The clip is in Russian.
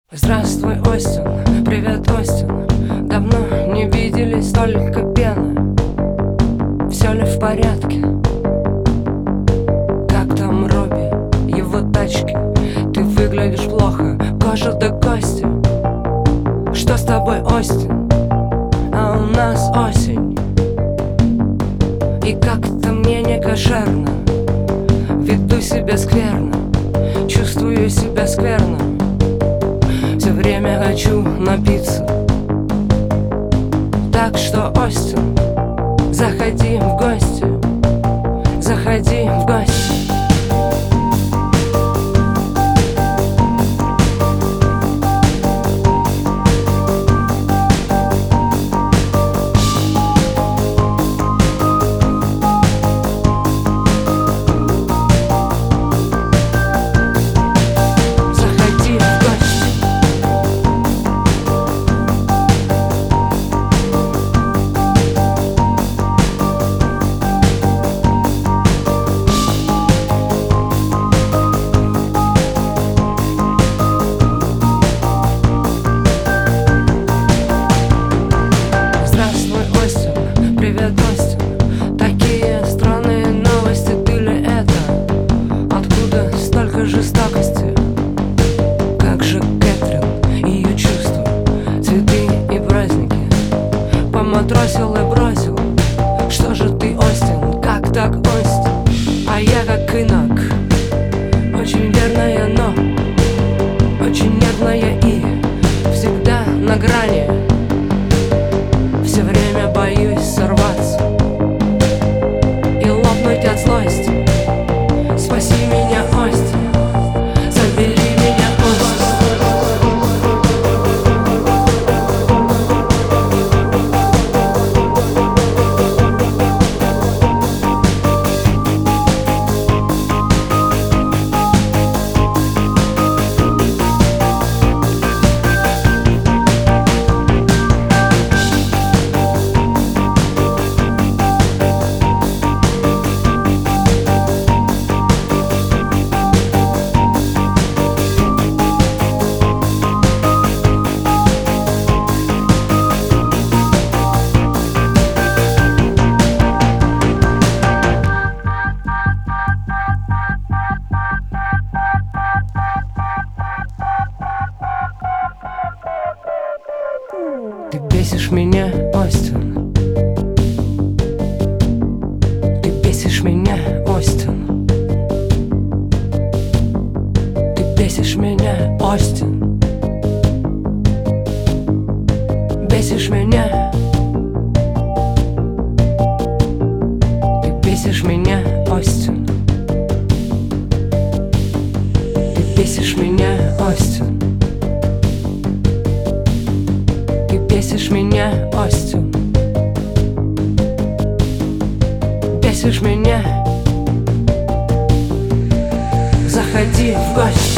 Здравствуй, Остин, привет, Остин. Давно не виделись, только пена. Все ли в порядке? Как там Робби, его тачки? Ты выглядишь плохо, кожа до кости. Что с тобой, Остин? А у нас осень. И как-то мне не кошерно. Веду себя скверно, чувствую себя скверно. Все время хочу напиться. Так что, Остин, заходи в гости, заходи в гости. Привет, Остин. Такие странные новости, ты ли это? Откуда столько жестокости? Как же Кэтрин, ее чувства, цветы и праздники поматросил и бросил. Что же ты, Остин, как так, Остин? А я как инок, очень верная, но очень нервная и всегда на грани. Все время боюсь сорваться и лопнуть от злости. Спаси меня, Остин, забери меня, Ты бесишь меня, Остин. Ты бесишь меня, Остин. Ты бесишь меня, Остин. Бесишь меня. Ты бесишь меня, Остин. Ты бесишь меня, Остин. Бесишь меня, Остин. Бесишь меня. Заходи в гости.